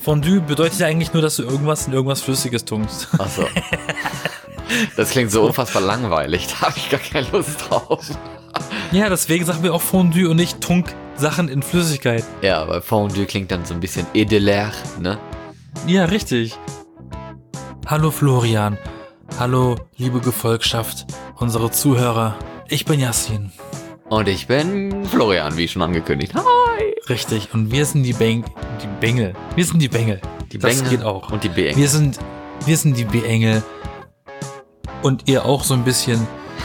Fondue bedeutet ja eigentlich nur, dass du irgendwas in irgendwas Flüssiges tunkst. Ach so. Das klingt so unfassbar langweilig. Da habe ich gar keine Lust drauf. Ja, deswegen sagen wir auch Fondue und nicht tunk Sachen in Flüssigkeit. Ja, aber Fondue klingt dann so ein bisschen edeler, ne? Ja, richtig. Hallo Florian. Hallo, liebe Gefolgschaft, unsere Zuhörer. Ich bin Yassin. Und ich bin Florian, wie schon angekündigt. Hi! Richtig, und wir sind die Bengel. Wir sind die Bengel. Die Das Bengel geht auch. und die B-Engel. Wir sind die B-Engel. Und ihr auch so ein bisschen.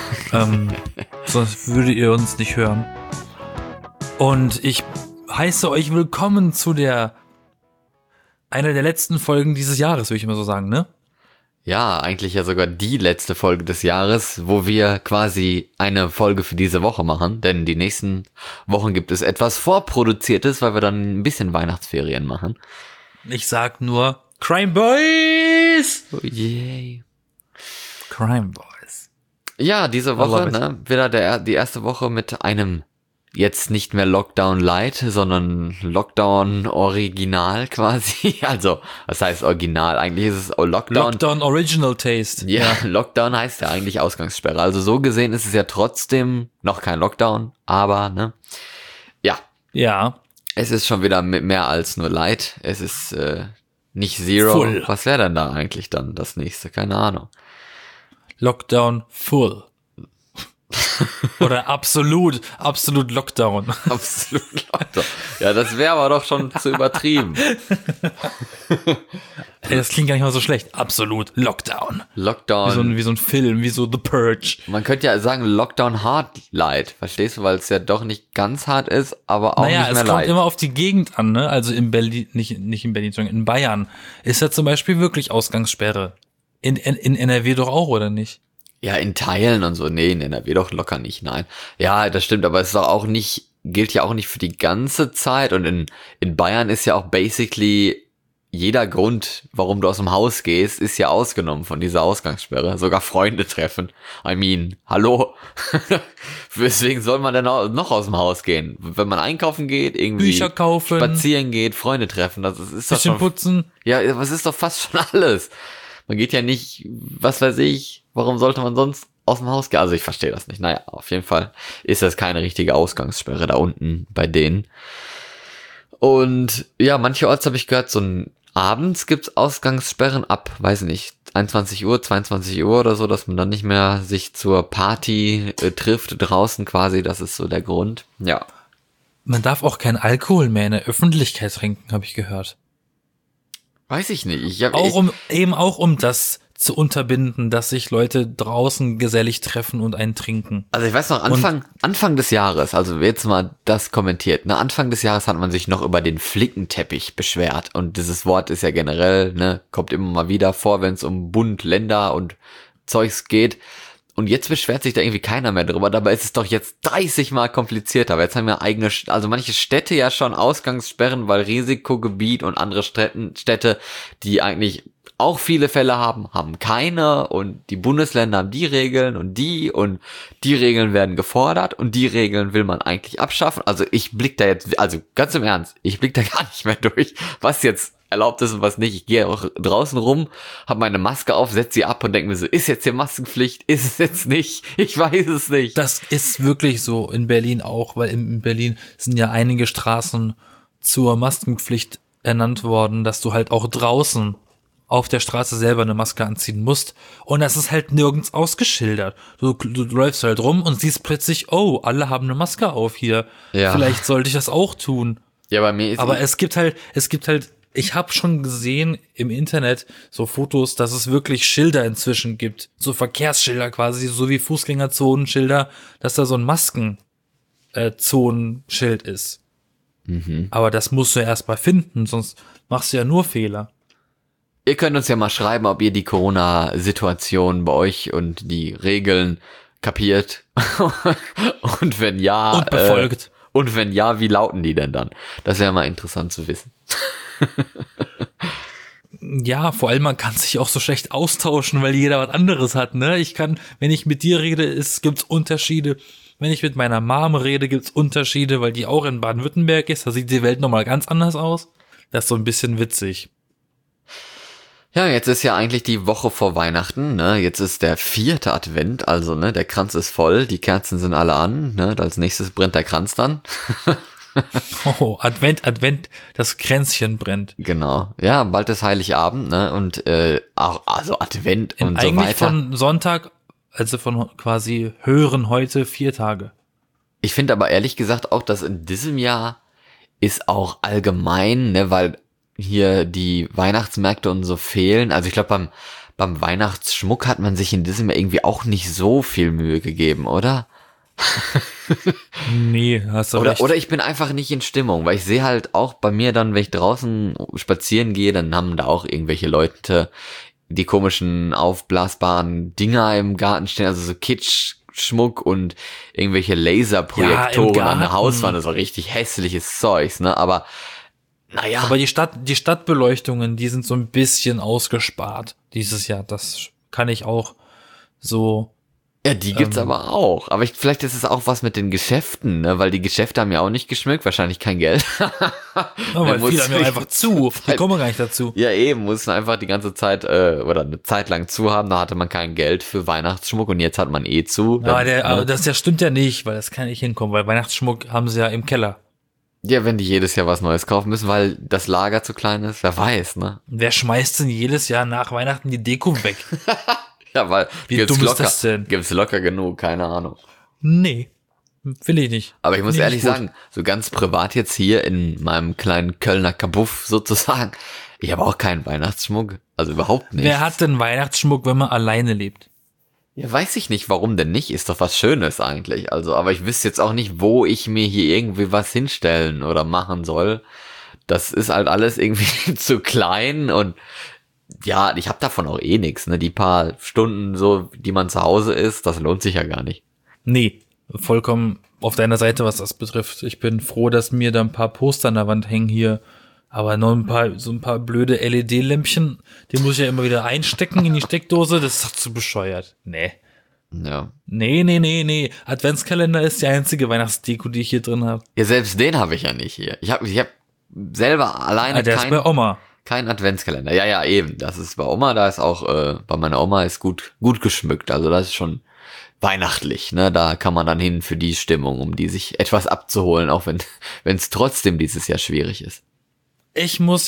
Sonst würdet ihr uns nicht hören. Und ich heiße euch willkommen zu einer der letzten Folgen dieses Jahres, würde ich immer so sagen, ne? Ja, eigentlich ja sogar die letzte Folge des Jahres, wo wir quasi eine Folge für diese Woche machen, denn die nächsten Wochen gibt es etwas Vorproduziertes, weil wir dann ein bisschen Weihnachtsferien machen. Ich sag nur Crime Boys! Oh yay. Crime Boys. Ja, diese Woche, ne, wieder die erste Woche mit einem jetzt nicht mehr Lockdown Light, sondern Lockdown Original quasi. Also, was heißt Original? Eigentlich ist es Lockdown. Lockdown Original Taste. Ja, Lockdown heißt ja eigentlich Ausgangssperre. Also so gesehen ist es ja trotzdem noch kein Lockdown, aber, ne. Ja. Ja. Es ist schon wieder mit mehr als nur Light. Es ist nicht Zero. Full. Was wäre denn da eigentlich dann das nächste? Keine Ahnung. Lockdown Full. Oder absolut Lockdown. Absolut Lockdown. Ja, das wäre aber doch schon zu übertrieben. Ey, das klingt gar nicht mal so schlecht. Absolut Lockdown. Lockdown. Wie so ein Film, wie so The Purge. Man könnte ja sagen Lockdown Hard Light. Verstehst du? Weil es ja doch nicht ganz hart ist, aber auch nicht mehr es kommt light. immer auf die Gegend an, ne? Also in Berlin, nicht in Berlin, sondern in Bayern ist ja zum Beispiel wirklich Ausgangssperre. In NRW doch auch, oder nicht? Ja, in Teilen und so. Nee, in NRW doch locker nicht, nein. Ja, das stimmt, aber es ist doch auch nicht, gilt ja auch nicht für die ganze Zeit. Und in Bayern ist ja auch basically jeder Grund, warum du aus dem Haus gehst, ist ja ausgenommen von dieser Ausgangssperre. Sogar Freunde treffen. I mean, hallo? Weswegen soll man denn auch noch aus dem Haus gehen? Wenn man einkaufen geht, irgendwie Bücher kaufen, spazieren geht, Freunde treffen, das ist doch bisschen schon, putzen. ja, was ist doch fast schon alles. Man geht ja nicht, was weiß ich, warum sollte man sonst aus dem Haus gehen? Also ich verstehe das nicht. Naja, auf jeden Fall ist das keine richtige Ausgangssperre da unten bei denen. Und ja, mancherorts habe ich gehört, abends gibt's Ausgangssperren ab, weiß nicht, 21 Uhr, 22 Uhr oder so, dass man dann nicht mehr sich zur Party trifft draußen quasi. Das ist so der Grund. Ja. Man darf auch keinen Alkohol mehr in der Öffentlichkeit trinken, habe ich gehört. Weiß ich nicht. Auch um das zu unterbinden, dass sich Leute draußen gesellig treffen und einen trinken. Also ich weiß noch, Anfang des Jahres, also jetzt mal das kommentiert, ne, Anfang des Jahres hat man sich noch über den Flickenteppich beschwert und dieses Wort ist ja generell, ne, kommt immer mal wieder vor, wenn es um Bund, Länder und Zeugs geht. Und jetzt beschwert sich da irgendwie keiner mehr drüber. Dabei ist es doch jetzt 30 Mal komplizierter. Aber jetzt haben wir also manche Städte ja schon Ausgangssperren, weil Risikogebiet und andere Städte, die eigentlich auch viele Fälle haben keine. Und die Bundesländer haben die Regeln und die Regeln werden gefordert und die Regeln will man eigentlich abschaffen. Also ich blick da jetzt, also ganz im Ernst, ich blick da gar nicht mehr durch, was jetzt erlaubt ist und was nicht. Ich gehe auch draußen rum, habe meine Maske auf, setze sie ab und denke mir so, ist jetzt hier Maskenpflicht? Ist es jetzt nicht? Ich weiß es nicht. Das ist wirklich so in Berlin auch, weil in Berlin sind ja einige Straßen zur Maskenpflicht ernannt worden, dass du halt auch draußen auf der Straße selber eine Maske anziehen musst. Und das ist halt nirgends ausgeschildert. Du läufst halt rum und siehst plötzlich, oh, alle haben eine Maske auf hier. Ja. Vielleicht sollte ich das auch tun. Ja, bei mir ist aber es gibt halt, ich habe schon gesehen im Internet so Fotos, dass es wirklich Schilder inzwischen gibt. So Verkehrsschilder quasi, so wie Fußgängerzonenschilder, dass da so ein Maskenzonenschild ist. Mhm. Aber das musst du ja erst mal finden, sonst machst du ja nur Fehler. Ihr könnt uns ja mal schreiben, ob ihr die Corona-Situation bei euch und die Regeln kapiert. Und wenn ja. Und befolgt. Und wenn ja, wie lauten die denn dann? Das wäre mal interessant zu wissen. Ja, vor allem man kann sich auch so schlecht austauschen, weil jeder was anderes hat, ne? Wenn ich mit dir rede, gibt's Unterschiede. Wenn ich mit meiner Mom rede, gibt's Unterschiede, weil die auch in Baden-Württemberg ist. Da sieht die Welt nochmal ganz anders aus. Das ist so ein bisschen witzig. Ja, jetzt ist ja eigentlich die Woche vor Weihnachten, ne? Jetzt ist der 4. Advent, also, ne, der Kranz ist voll, die Kerzen sind alle an, ne? Als nächstes brennt der Kranz dann. Oh, Advent, das Kränzchen brennt. Genau. Ja, bald ist Heiligabend, ne? Und auch, also Advent und so Eigentlich weiter. von Sonntag, also von quasi hören heute 4 Tage. Ich finde aber ehrlich gesagt auch, dass in diesem Jahr ist auch allgemein, ne, weil hier die Weihnachtsmärkte und so fehlen. Also ich glaube, beim Weihnachtsschmuck hat man sich in diesem Jahr irgendwie auch nicht so viel Mühe gegeben, oder? Nee, hast du recht. Oder ich bin einfach nicht in Stimmung, weil ich sehe halt auch bei mir dann, wenn ich draußen spazieren gehe, dann haben da auch irgendwelche Leute die komischen aufblasbaren Dinger im Garten stehen, also so Kitschschmuck und irgendwelche Laserprojektoren Ja, im an der Garten. Hauswand, so richtig hässliches Zeugs, ne? Aber naja, Aber die Stadtbeleuchtungen, die sind so ein bisschen ausgespart dieses Jahr. Das kann ich auch so. ja, die gibt's aber auch. Aber vielleicht ist es auch was mit den Geschäften, ne? Weil die Geschäfte haben ja auch nicht geschmückt, wahrscheinlich kein Geld. Aber muss viele haben ja ich- einfach zu. Die kommen gar nicht dazu. Ja, eben, mussten einfach die ganze Zeit oder eine Zeit lang zu haben, da hatte man kein Geld für Weihnachtsschmuck und jetzt hat man zu. Aber Dann, aber ne? das stimmt ja nicht, weil das kann nicht hinkommen, weil Weihnachtsschmuck haben sie ja im Keller. Ja, wenn die jedes Jahr was Neues kaufen müssen, weil das Lager zu klein ist, wer weiß, ne? Wer schmeißt denn jedes Jahr nach Weihnachten die Deko weg? Ja, weil Wie gibt's dumm ist locker, das denn? gibt's locker genug, keine Ahnung. Nee, will ich nicht. Aber ich muss Find ich ehrlich nicht gut. sagen, so ganz privat jetzt hier in meinem kleinen Kölner Kabuff sozusagen, ich habe auch keinen Weihnachtsschmuck, also überhaupt nicht. Wer hat denn Weihnachtsschmuck, wenn man alleine lebt? Ja, weiß ich nicht, warum denn nicht, ist doch was Schönes eigentlich, also, aber ich wüsste jetzt auch nicht, wo ich mir hier irgendwie was hinstellen oder machen soll. Das ist halt alles irgendwie zu klein und ja, ich habe davon auch eh nichts, ne, die paar Stunden so, die man zu Hause ist, das lohnt sich ja gar nicht. Nee, vollkommen auf deiner Seite, was das betrifft. Ich bin froh, dass mir da ein paar Poster an der Wand hängen hier. Aber noch so ein paar blöde LED-Lämpchen, die muss ich ja immer wieder einstecken in die Steckdose. Das ist doch zu bescheuert. Nee. Ja. Nee. Adventskalender ist die einzige Weihnachtsdeko, die ich hier drin habe. Ja, selbst den habe ich ja nicht hier. Ich hab selber alleine Der ist bei Oma. kein Adventskalender. Ja, ja, eben. Das ist bei Oma, da ist auch, bei meiner Oma ist gut geschmückt. Also das ist schon weihnachtlich, ne? Da kann man dann hin für die Stimmung, um die sich etwas abzuholen, auch wenn es trotzdem dieses Jahr schwierig ist. Ich muss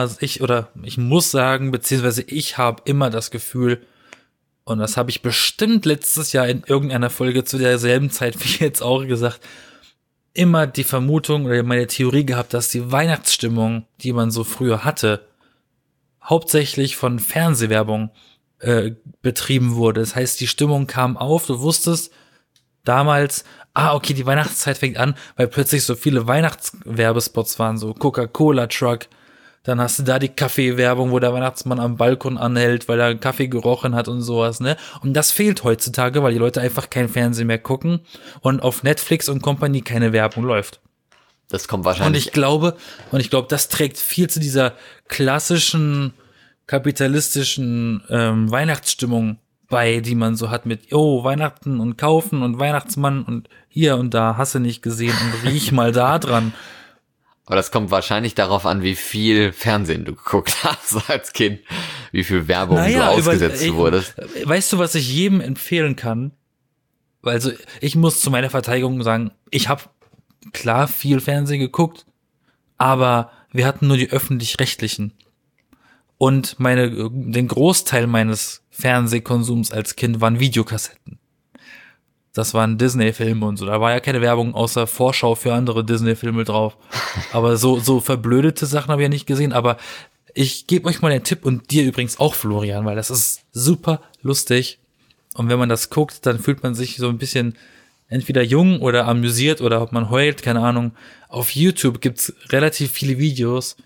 sagen, beziehungsweise ich habe immer das Gefühl, und das habe ich bestimmt letztes Jahr in irgendeiner Folge zu derselben Zeit wie jetzt auch gesagt, immer die Vermutung oder meine Theorie gehabt, dass die Weihnachtsstimmung, die man so früher hatte, hauptsächlich von Fernsehwerbung betrieben wurde. Das heißt, die Stimmung kam auf, du wusstest damals, okay, die Weihnachtszeit fängt an, weil plötzlich so viele Weihnachtswerbespots waren, so Coca-Cola-Truck, dann hast du da die Kaffeewerbung, wo der Weihnachtsmann am Balkon anhält, weil er einen Kaffee gerochen hat und sowas, ne? Und das fehlt heutzutage, weil die Leute einfach kein Fernsehen mehr gucken und auf Netflix und Company keine Werbung läuft. Das kommt Und wahrscheinlich. ich glaube, das trägt viel zu dieser klassischen kapitalistischen Weihnachtsstimmung bei, die man so hat mit, Weihnachten und Kaufen und Weihnachtsmann und hier und da, hast du nicht gesehen und riech mal da dran. Aber das kommt wahrscheinlich darauf an, wie viel Fernsehen du geguckt hast als Kind, wie viel Werbung du ausgesetzt wurdest. Weißt du, was ich jedem empfehlen kann? Also ich muss zu meiner Verteidigung sagen, ich habe klar viel Fernsehen geguckt, aber wir hatten nur die öffentlich-rechtlichen. Und den Großteil meines Fernsehkonsums als Kind waren Videokassetten. Das waren Disney-Filme und so. Da war ja keine Werbung außer Vorschau für andere Disney-Filme drauf. Aber so verblödete Sachen habe ich ja nicht gesehen. Aber ich gebe euch mal einen Tipp und dir übrigens auch, Florian, weil das ist super lustig. Und wenn man das guckt, dann fühlt man sich so ein bisschen entweder jung oder amüsiert oder ob man heult, keine Ahnung. Auf YouTube gibt's relativ viele Videos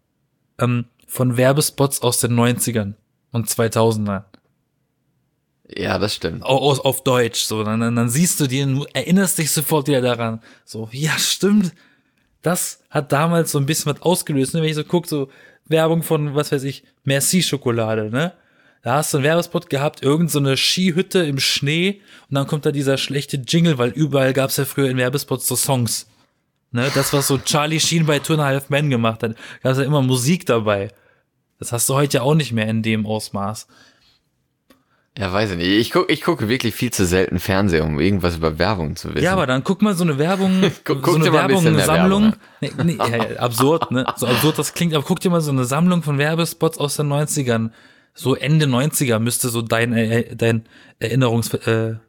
von Werbespots aus den 90ern und 2000ern. Ja, das stimmt. Auf Deutsch, so. Dann siehst du die und erinnerst dich sofort wieder daran. So, ja, stimmt. Das hat damals so ein bisschen was ausgelöst, ne? Wenn ich so gucke, so Werbung von, was weiß ich, Merci-Schokolade, ne? Da hast du einen Werbespot gehabt, irgend so eine Skihütte im Schnee und dann kommt da dieser schlechte Jingle, weil überall gab's ja früher in Werbespots so Songs. Ne, das, was so Charlie Sheen bei 2.5 Men gemacht hat, da ist ja immer Musik dabei. Das hast du heute ja auch nicht mehr in dem Ausmaß. Ja, weiß ich nicht. Ich gucke wirklich viel zu selten Fernsehen, um irgendwas über Werbung zu wissen. Ja, aber dann guck mal so eine Werbung, Guck so eine dir mal ein Werbung, bisschen eine mehr Sammlung. Werbung Nee, ja, absurd, ne? So absurd das klingt, aber guck dir mal so eine Sammlung von Werbespots aus den 90ern. So Ende 90er müsste so dein Erinnerungsvermögen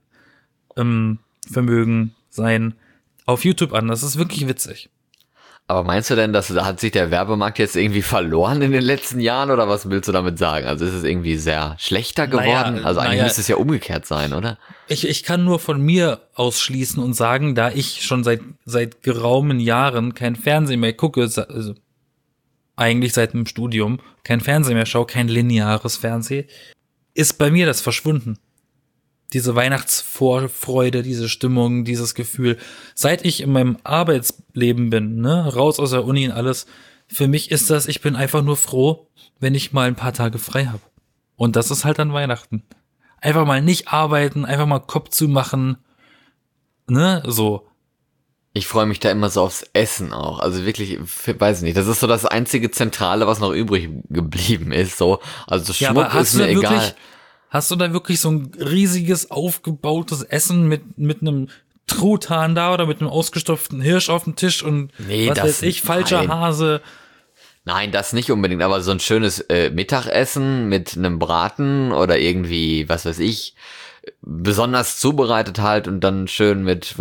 sein. Auf YouTube an. Das ist wirklich witzig. Aber meinst du denn, dass da hat sich der Werbemarkt jetzt irgendwie verloren in den letzten Jahren oder was willst du damit sagen? Also ist es irgendwie sehr schlechter geworden? Also eigentlich müsste es ja umgekehrt sein, oder? Ich kann nur von mir ausschließen und sagen, da ich schon seit geraumen Jahren kein Fernsehen mehr gucke, also eigentlich seit dem Studium kein Fernsehen mehr schaue, kein lineares Fernsehen, ist bei mir das verschwunden. Diese Weihnachtsvorfreude, diese Stimmung, dieses Gefühl. Seit ich in meinem Arbeitsleben bin, ne, raus aus der Uni und alles, für mich ist das, ich bin einfach nur froh, wenn ich mal ein paar Tage frei habe. Und das ist halt an Weihnachten. Einfach mal nicht arbeiten, einfach mal Kopf zu machen, ne, so. Ich freue mich da immer so aufs Essen auch. Also wirklich, weiß nicht, das ist so das einzige Zentrale, was noch übrig geblieben ist, so. Also Schmuck ist mir egal. Hast du da wirklich so ein riesiges, aufgebautes Essen mit einem Truthahn da oder mit einem ausgestopften Hirsch auf dem Tisch und was weiß ich, falscher Hase? Nein, das nicht unbedingt, aber so ein schönes Mittagessen mit einem Braten oder irgendwie, was weiß ich, besonders zubereitet halt und dann schön mit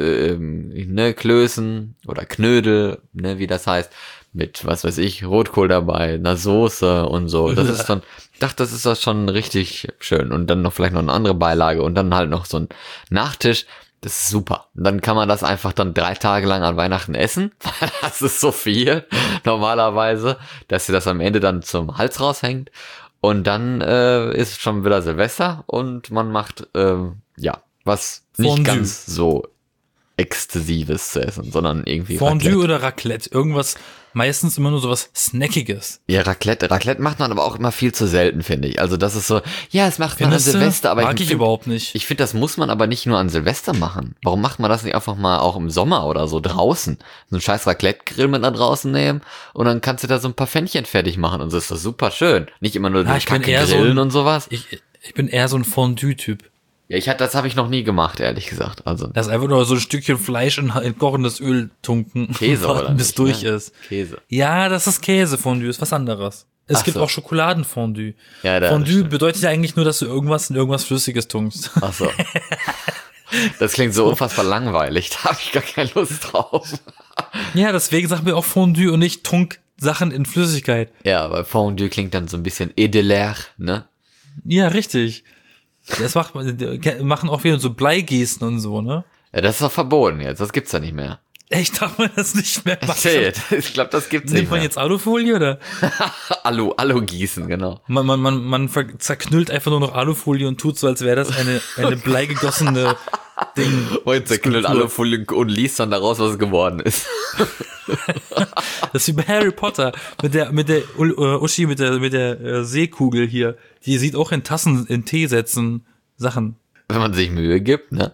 Klößen oder Knödel, ne, wie das heißt, mit, was weiß ich, Rotkohl dabei, einer Soße und so. Das ist dann, ich dachte, das ist das schon richtig schön. Und dann noch vielleicht noch eine andere Beilage und dann halt noch so ein Nachtisch. Das ist super. Und dann kann man das einfach dann 3 Tage lang an Weihnachten essen. Das ist so viel normalerweise, dass dir das am Ende dann zum Hals raushängt. Und dann ist schon wieder Silvester und man macht, was nicht Fondue. ganz so Exzessives zu essen, sondern irgendwie Fondue Raclette. oder Raclette. Irgendwas, meistens immer nur sowas Snackiges. Ja, Raclette macht man aber auch immer viel zu selten, finde ich. Also das ist so, ja, es macht man an Silvester, aber mag ich überhaupt nicht. Ich finde, das muss man aber nicht nur an Silvester machen. Warum macht man das nicht einfach mal auch im Sommer oder so draußen? So einen scheiß Raclette-Grill mit nach draußen nehmen und dann kannst du da so ein paar Pfännchen fertig machen und das ist doch super schön. Nicht immer nur durch Kacke grillen und sowas. Ich bin eher so ein Fondue-Typ. Ja, das habe ich noch nie gemacht, ehrlich gesagt. Also Das ist einfach nur so ein Stückchen Fleisch in kochendes Öl tunken. Käse oder bis nicht, durch ne? ist. Käse. Ja, das ist Käsefondue, ist was anderes. Es Ach gibt so. auch Schokoladenfondue. Ja, das Fondue stimmt. bedeutet ja eigentlich nur, dass du irgendwas in irgendwas Flüssiges tunkst. Ach so. Das klingt so unfassbar langweilig. Da habe ich gar keine Lust drauf. Ja, deswegen sagen wir auch Fondue und nicht Tunk Sachen in Flüssigkeit. Ja, aber Fondue klingt dann so ein bisschen edeler, ne? Ja, richtig. Das machen auch wieder so Bleigießen und so, ne? Ja, das ist doch verboten jetzt. Das gibt's ja nicht mehr. Echt, darf man das nicht mehr machen? Erzähl, ich glaube, das gibt's Nimmt nicht man mehr. jetzt Alufolie oder? Alu gießen, genau. Man zerknüllt einfach nur noch Alufolie und tut so, als wäre das eine bleigegossene Ding. Und zerknüllt Skulptur. Alufolie und liest dann daraus, was es geworden ist. Das ist wie bei Harry Potter mit der Uschi mit der Seekugel hier. Die sieht auch in Tassen, in Teesätzen Sachen. Wenn man sich Mühe gibt, ne?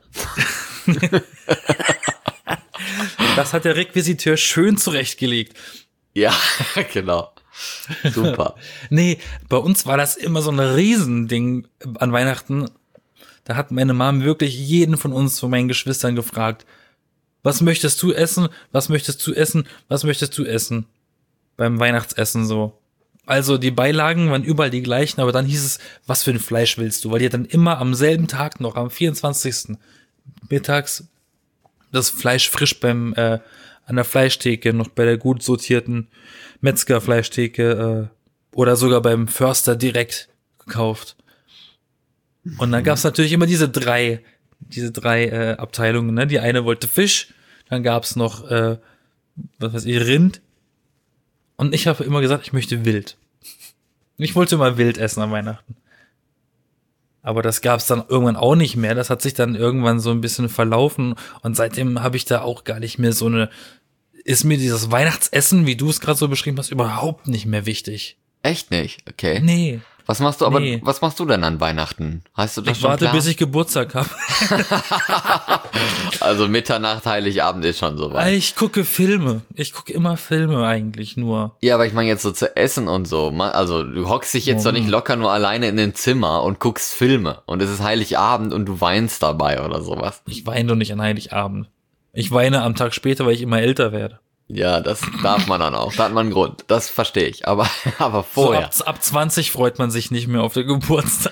Das hat der Requisiteur schön zurechtgelegt. Ja, genau. Super. Nee, bei uns war das immer so ein Riesending an Weihnachten. Da hat meine Mom wirklich jeden von uns, von meinen Geschwistern gefragt, was möchtest du essen? Was möchtest du essen? Was möchtest du essen? Beim Weihnachtsessen so. Also die Beilagen waren überall die gleichen, aber dann hieß es, was für ein Fleisch willst du? Weil die dann immer am selben Tag noch, am 24. mittags, das Fleisch frisch an der Fleischtheke, noch bei der gut sortierten Metzger-Fleischtheke oder sogar beim Förster direkt gekauft. Und dann gab's natürlich immer diese drei Abteilungen, ne? Die eine wollte Fisch, dann gab's noch, was weiß ich, Rind. Und ich habe immer gesagt, ich möchte Wild. Ich wollte immer Wild essen an Weihnachten. Aber das gab's dann irgendwann auch nicht mehr. Das hat sich dann irgendwann so ein bisschen verlaufen. Und seitdem habe ich da auch gar nicht mehr ist mir dieses Weihnachtsessen, wie du es gerade so beschrieben hast, überhaupt nicht mehr wichtig. Echt nicht? Okay. Nee. Was machst du Nee. was machst du denn an Weihnachten? Hast du das Ich schon warte, klar? bis ich Geburtstag habe. Also Mitternacht, Heiligabend ist schon soweit. Ich gucke Filme. Ich gucke immer Filme eigentlich nur. Ja, aber ich meine jetzt so zu essen und so. Also du hockst dich jetzt doch nicht locker nur alleine in den Zimmer und guckst Filme. Und es ist Heiligabend und du weinst dabei oder sowas. Ich weine doch nicht an Heiligabend. Ich weine am Tag später, weil ich immer älter werde. Ja, das darf man dann auch. Da hat man einen Grund. Das verstehe ich. Aber vorher. So ab 20 freut man sich nicht mehr auf den Geburtstag.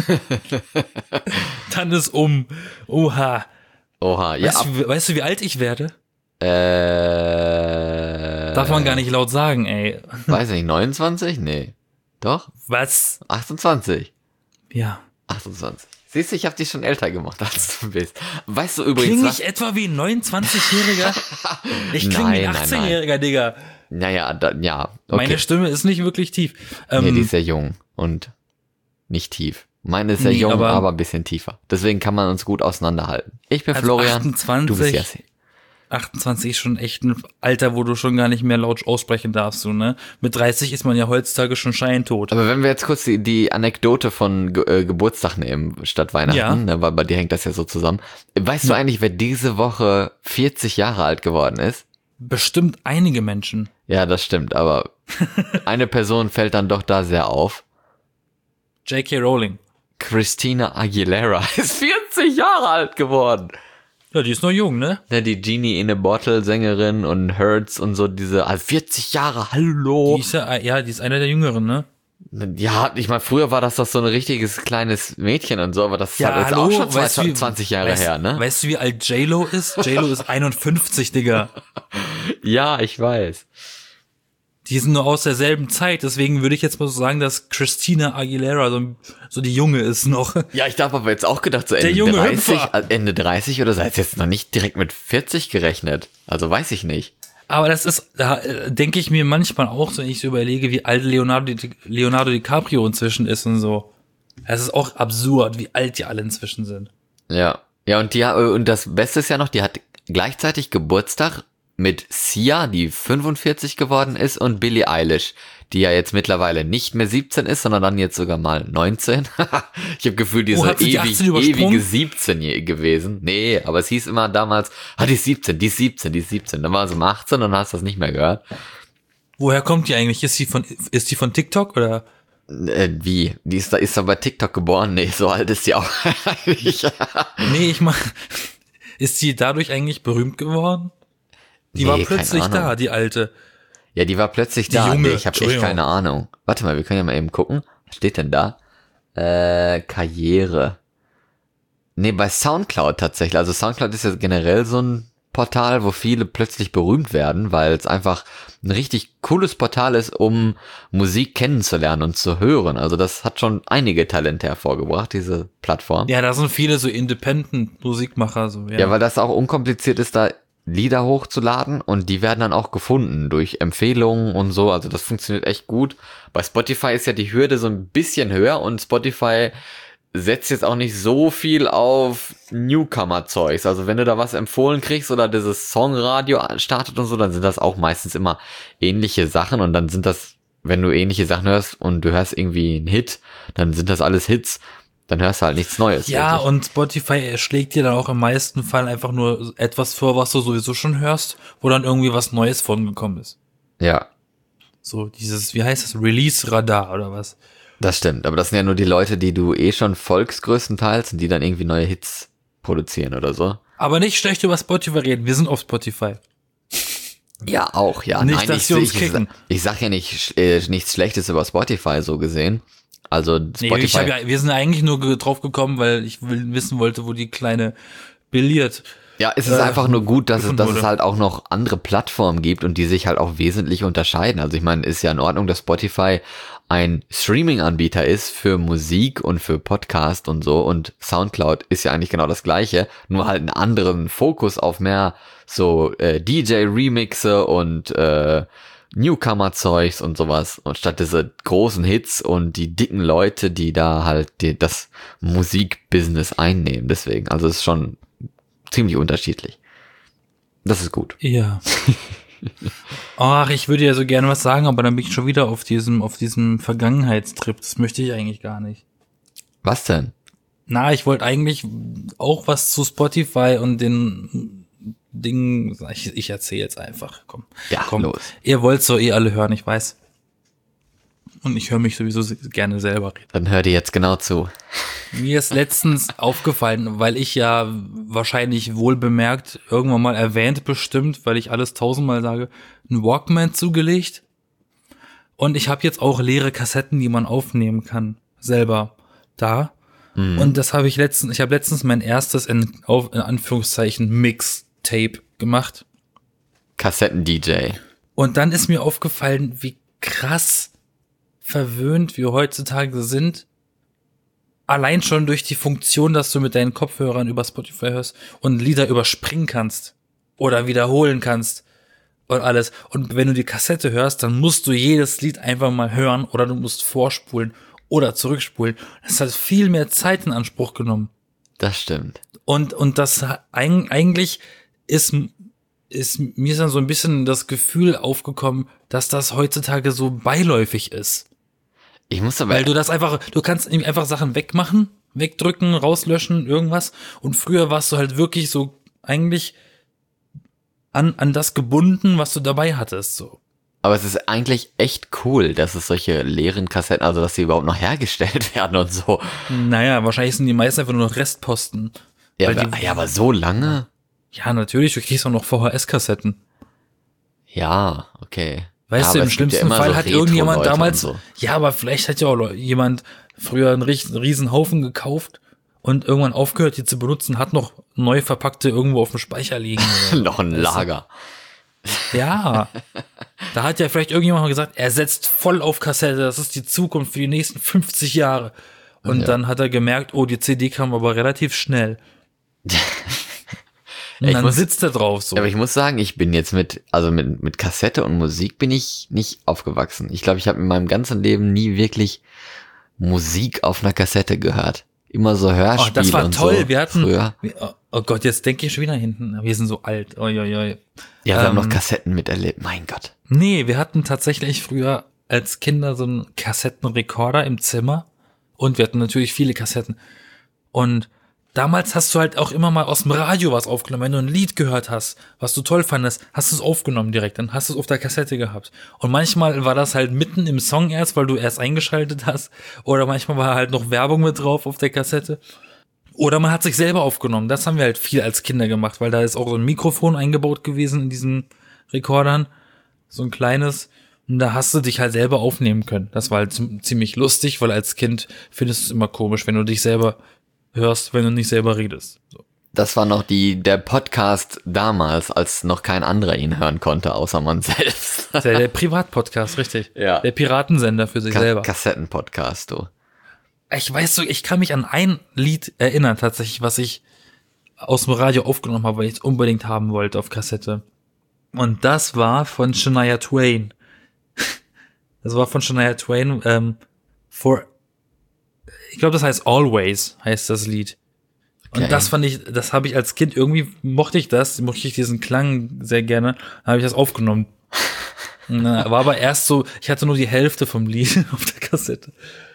Dann ist Oha. Ja. Weißt du, wie alt ich werde? Darf man gar nicht laut sagen, ey. Weiß nicht, 29? Nee. Doch? Was? 28. Ja. 28. Siehst du, ich habe dich schon älter gemacht, als du bist. Weißt du übrigens Klinge ich etwa wie ein 29-Jähriger? Ich klinge wie ein 18-Jähriger, Digga. Naja, ja. Okay. Meine Stimme ist nicht wirklich tief. Nee, die ist sehr jung und nicht tief. Meine ist sehr jung, aber ein bisschen tiefer. Deswegen kann man uns gut auseinanderhalten. Ich bin Florian, 28, du bist Jesse. 28 ist schon echt ein Alter, wo du schon gar nicht mehr laut aussprechen darfst, so, ne? Mit 30 ist man ja heutzutage schon scheintot. Aber wenn wir jetzt kurz die Anekdote von Geburtstag nehmen statt Weihnachten, ne, weil bei dir hängt das ja so zusammen. Weißt du eigentlich, wer diese Woche 40 Jahre alt geworden ist? Bestimmt einige Menschen. Ja, das stimmt, aber eine Person fällt dann doch da sehr auf. J.K. Rowling. Christina Aguilera ist 40 Jahre alt geworden. Ja, die ist noch jung, ne? Ja, die Genie in a Bottle Sängerin und Hertz und so diese 40 Jahre, hallo. Die ist die ist einer der Jüngeren, ne? Ja, ich meine, früher war das doch so ein richtiges kleines Mädchen und so, aber das ist halt jetzt auch schon 20 Jahre her, ne? Weißt du, wie alt J-Lo ist? J-Lo ist 51, Digga. Ja, ich weiß. Die sind nur aus derselben Zeit, deswegen würde ich jetzt mal so sagen, dass Christina Aguilera so die Junge ist noch. Ja, ich habe aber jetzt auch gedacht, so Ende 30 oder sei es jetzt noch nicht direkt mit 40 gerechnet. Also weiß ich nicht. Aber da denke ich mir manchmal auch, wenn ich so überlege, wie alt Leonardo DiCaprio inzwischen ist und so. Es ist auch absurd, wie alt die alle inzwischen sind. Ja. Ja, und das Beste ist ja noch, die hat gleichzeitig Geburtstag mit Sia, die 45 geworden ist, und Billie Eilish, die ja jetzt mittlerweile nicht mehr 17 ist, sondern dann jetzt sogar mal 19. Ich habe Gefühl, die ist ewige 17 gewesen. Nee, aber es hieß immer damals, die ist 17. Dann war sie um 18 und dann hast du das nicht mehr gehört. Woher kommt die eigentlich? Ist die von TikTok oder? Wie? Ist da bei TikTok geboren? Nee, so alt ist sie auch eigentlich. Nee, ist sie dadurch eigentlich berühmt geworden? Die war plötzlich da, die Alte. Ja, die war plötzlich da. Junge, nee, ich habe echt keine Ahnung. Warte mal, wir können ja mal eben gucken. Was steht denn da? Karriere. Nee, bei Soundcloud tatsächlich. Also Soundcloud ist ja generell so ein Portal, wo viele plötzlich berühmt werden, weil es einfach ein richtig cooles Portal ist, um Musik kennenzulernen und zu hören. Also das hat schon einige Talente hervorgebracht, diese Plattform. Ja, da sind viele so Independent-Musikmacher. So, ja, weil das auch unkompliziert ist, da Lieder hochzuladen und die werden dann auch gefunden durch Empfehlungen und so, also das funktioniert echt gut. Bei Spotify ist ja die Hürde so ein bisschen höher und Spotify setzt jetzt auch nicht so viel auf Newcomer-Zeugs. Also wenn du da was empfohlen kriegst oder dieses Songradio startet und so, dann sind das auch meistens immer ähnliche Sachen und dann sind das, wenn du ähnliche Sachen hörst und du hörst irgendwie einen Hit, dann sind das alles Hits. Dann hörst du halt nichts Neues. Ja, wirklich. Und Spotify schlägt dir dann auch im meisten Fall einfach nur etwas vor, was du sowieso schon hörst, wo dann irgendwie was Neues von gekommen ist. Ja. So dieses, wie heißt das, Release-Radar oder was? Das stimmt, aber das sind ja nur die Leute, die du schon folgst größtenteils und die dann irgendwie neue Hits produzieren oder so. Aber nicht schlecht über Spotify reden, wir sind auf Spotify. Ja, auch, ja. Nicht, dass sie uns kicken. Ich sag ja nicht nichts Schlechtes über Spotify so gesehen. Also Spotify. Nee, wir sind eigentlich nur drauf gekommen, weil ich wissen wollte, wo die kleine Billard. Ja, es ist einfach nur gut, dass es halt auch noch andere Plattformen gibt und die sich halt auch wesentlich unterscheiden. Also ich meine, ist ja in Ordnung, dass Spotify ein Streaming-Anbieter ist für Musik und für Podcast und so und Soundcloud ist ja eigentlich genau das gleiche, nur halt einen anderen Fokus auf mehr so DJ-Remixe und Newcomer-Zeugs und sowas und statt diese großen Hits und die dicken Leute, die da halt das Musikbusiness einnehmen. Deswegen, also es ist schon ziemlich unterschiedlich. Das ist gut. Ja. Ach, ich würde ja so gerne was sagen, aber dann bin ich schon wieder auf diesem Vergangenheitstrip. Das möchte ich eigentlich gar nicht. Was denn? Ich wollte eigentlich auch was zu Spotify und den Dingen, ich erzähle jetzt einfach, komm. Los. Ihr wollt so alle hören, ich weiß. Und ich höre mich sowieso gerne selber reden. Dann hör dir jetzt genau zu. Mir ist letztens aufgefallen, weil ich ja wahrscheinlich wohl bemerkt, irgendwann mal erwähnt bestimmt, weil ich alles 1000-mal sage, einen Walkman zugelegt. Und ich habe jetzt auch leere Kassetten, die man aufnehmen kann, selber da. Und das habe ich habe letztens mein erstes in Anführungszeichen Mixtape gemacht. Kassetten-DJ. Und dann ist mir aufgefallen, wie krass verwöhnt wir heutzutage sind. Allein schon durch die Funktion, dass du mit deinen Kopfhörern über Spotify hörst und Lieder überspringen kannst oder wiederholen kannst und alles. Und wenn du die Kassette hörst, dann musst du jedes Lied einfach mal hören oder du musst vorspulen oder zurückspulen. Das hat viel mehr Zeit in Anspruch genommen. Das stimmt. Und das eigentlich ist mir dann so ein bisschen das Gefühl aufgekommen, dass das heutzutage so beiläufig ist. Ich muss aber... Weil du kannst einfach Sachen wegmachen, wegdrücken, rauslöschen, irgendwas. Und früher warst du halt wirklich so eigentlich an das gebunden, was du dabei hattest, so. Aber es ist eigentlich echt cool, dass es solche leeren Kassetten, also dass sie überhaupt noch hergestellt werden und so. Naja, wahrscheinlich sind die meisten einfach nur noch Restposten. Ja, aber so lange? Ja, natürlich, du kriegst auch noch VHS-Kassetten. Ja, okay. Weißt ja, du, im schlimmsten Fall so hat irgendjemand damals, so. Ja, aber vielleicht hat ja auch jemand früher einen riesen Haufen gekauft und irgendwann aufgehört, die zu benutzen, hat noch neu verpackte irgendwo auf dem Speicher liegen. Noch ein Lager. Ja, da hat ja vielleicht irgendjemand mal gesagt, er setzt voll auf Kassette, das ist die Zukunft für die nächsten 50 Jahre. Und dann hat er gemerkt, oh, die CD kam aber relativ schnell. Und dann sitzt er drauf so. Aber ich muss sagen, ich bin jetzt mit Kassette und Musik bin ich nicht aufgewachsen. Ich glaube, ich habe in meinem ganzen Leben nie wirklich Musik auf einer Kassette gehört. Immer so Hörspiele. Oh, das war toll. So wir hatten, früher. Oh Gott, jetzt denke ich schon wieder hinten. Wir sind so alt. Oi. Ja, wir haben noch Kassetten miterlebt. Mein Gott. Nee, wir hatten tatsächlich früher als Kinder so einen Kassettenrekorder im Zimmer. Und wir hatten natürlich viele Kassetten. Und damals hast du halt auch immer mal aus dem Radio was aufgenommen. Wenn du ein Lied gehört hast, was du toll fandest, hast du es aufgenommen direkt. Dann hast du es auf der Kassette gehabt. Und manchmal war das halt mitten im Song erst, weil du erst eingeschaltet hast. Oder manchmal war halt noch Werbung mit drauf auf der Kassette. Oder man hat sich selber aufgenommen. Das haben wir halt viel als Kinder gemacht, weil da ist auch so ein Mikrofon eingebaut gewesen in diesen Rekordern. So ein kleines. Und da hast du dich halt selber aufnehmen können. Das war halt ziemlich lustig, weil als Kind findest du es immer komisch, wenn du dich selber hörst, wenn du nicht selber redest. So. Das war noch der Podcast damals, als noch kein anderer ihn hören konnte, außer man selbst. Der Privatpodcast, richtig. Ja. Der Piratensender für sich selber. Kassettenpodcast, du. Ich weiß so, ich kann mich an ein Lied erinnern, tatsächlich, was ich aus dem Radio aufgenommen habe, weil ich es unbedingt haben wollte auf Kassette. Und das war von Shania Twain. Das war von Shania Twain, ich glaube, das heißt Always, heißt das Lied. Und Okay. das habe ich als Kind mochte ich diesen Klang sehr gerne, habe ich das aufgenommen. War aber erst so, ich hatte nur die Hälfte vom Lied auf der Kassette.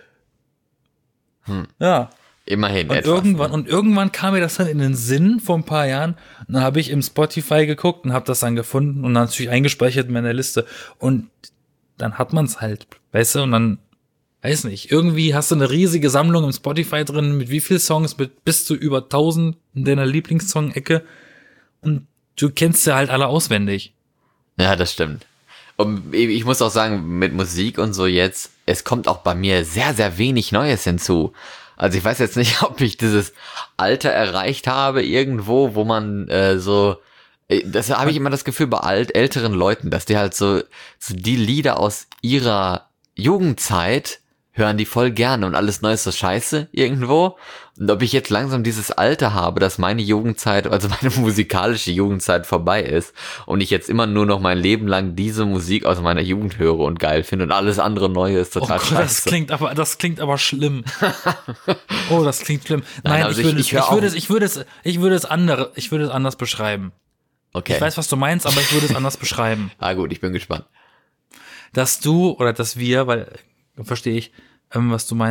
Ja. Immerhin Und etwas. irgendwann kam mir das dann in den Sinn vor ein paar Jahren. Und dann habe ich im Spotify geguckt und habe das dann gefunden und dann natürlich eingespeichert in meiner Liste. Und dann hat man es halt, weißt du, und dann, weiß nicht, irgendwie hast du eine riesige Sammlung im Spotify drin, mit wie viel Songs, mit bis zu über 1000 in deiner Lieblingssong-Ecke. Und du kennst sie halt alle auswendig. Ja, das stimmt. Und ich muss auch sagen, mit Musik und so jetzt, es kommt auch bei mir sehr, sehr wenig Neues hinzu. Also ich weiß jetzt nicht, ob ich dieses Alter erreicht habe irgendwo, wo man das habe ich immer das Gefühl bei älteren Leuten, dass die halt so die Lieder aus ihrer Jugendzeit hören die voll gerne und alles Neues so scheiße irgendwo. Und ob ich jetzt langsam dieses Alter habe, dass meine Jugendzeit, also meine musikalische Jugendzeit vorbei ist und ich jetzt immer nur noch mein Leben lang diese Musik aus meiner Jugend höre und geil finde und alles andere Neue ist total scheiße. Das klingt aber schlimm. Oh, das klingt schlimm. Nein, also ich würde es anders beschreiben. Okay. Ich weiß, was du meinst, aber ich würde es anders beschreiben. Ah gut, ich bin gespannt. Dass du oder dass wir, weil verstehe ich, was du meinst,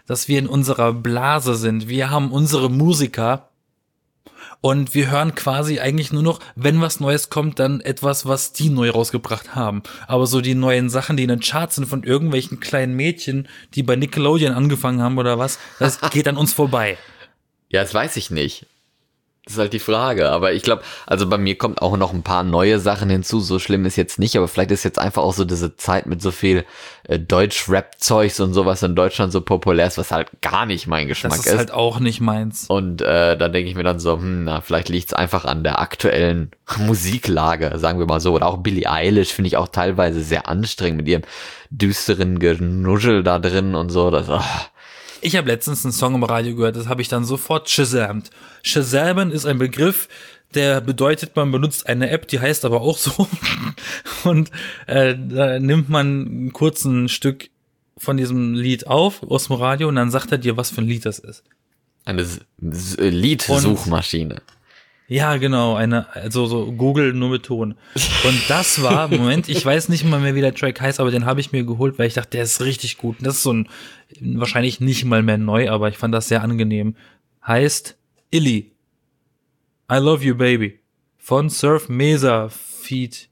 dass wir in unserer Blase sind. Wir haben unsere Musiker und wir hören quasi eigentlich nur noch, wenn was Neues kommt, dann etwas, was die neu rausgebracht haben. Aber so die neuen Sachen, die in den Charts sind von irgendwelchen kleinen Mädchen, die bei Nickelodeon angefangen haben oder was, das geht an uns vorbei. Ja, das weiß ich nicht. Das ist halt die Frage, aber ich glaube, also bei mir kommt auch noch ein paar neue Sachen hinzu, so schlimm ist jetzt nicht, aber vielleicht ist jetzt einfach auch so diese Zeit mit so viel Deutsch-Rap-Zeugs und sowas in Deutschland so populär ist, was halt gar nicht mein Geschmack ist. Das ist halt auch nicht meins. Und da denke ich mir dann so, vielleicht liegt es einfach an der aktuellen Musiklage, sagen wir mal so. Oder auch Billie Eilish finde ich auch teilweise sehr anstrengend mit ihrem düsteren Genuschel da drin und so. Das, Ich habe letztens einen Song im Radio gehört, das habe ich dann sofort shazamt. Shazamen ist ein Begriff, der bedeutet, man benutzt eine App, die heißt aber auch so. Und da nimmt man ein kurzes Stück von diesem Lied auf aus dem Radio und dann sagt er dir, was für ein Lied das ist. eine Liedsuchmaschine. Ja, genau, also so Google nur mit Ton. Und das war, Moment, ich weiß nicht mal mehr, wie der Track heißt, aber den habe ich mir geholt, weil ich dachte, der ist richtig gut. Das ist so ein, wahrscheinlich nicht mal mehr neu, aber ich fand das sehr angenehm. Heißt Illy. I Love You Baby. Von Surf Mesa Feed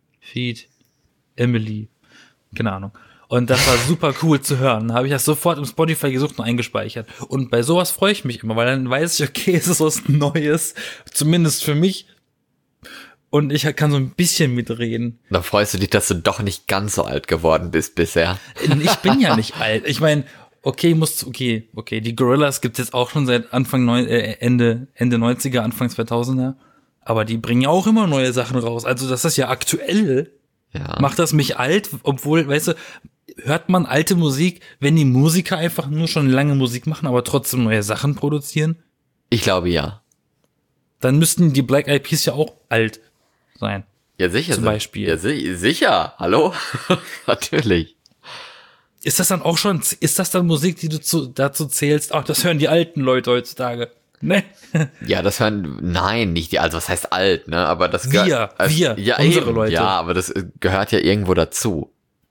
Emily. Keine Ahnung. Und das war super cool zu hören. Da habe ich das sofort im Spotify gesucht und eingespeichert. Und bei sowas freue ich mich immer, weil dann weiß ich, okay, es ist was Neues. Zumindest für mich. Und ich kann so ein bisschen mitreden. Da freust du dich, dass du doch nicht ganz so alt geworden bist bisher. Ich bin ja nicht alt. Ich meine, okay, die Gorillaz gibt es jetzt auch schon seit Ende 90er, Anfang 2000er. Aber die bringen ja auch immer neue Sachen raus. Also das ist ja aktuell. Ja. Macht das mich alt? Obwohl, weißt du, hört man alte Musik, wenn die Musiker einfach nur schon lange Musik machen, aber trotzdem neue Sachen produzieren? Ich glaube, ja. Dann müssten die Black Eyed Peas ja auch alt sein. Ja, sicher. Zum Beispiel. Ja, sicher. Hallo? Natürlich. Ist das dann Musik, die du dazu zählst? Ach, das hören die alten Leute heutzutage. Ne? Ja, nein, nicht die, also was heißt alt, ne, aber das wir, ja, unsere eben, Leute. ja, aber das gehört ja irgendwo dazu.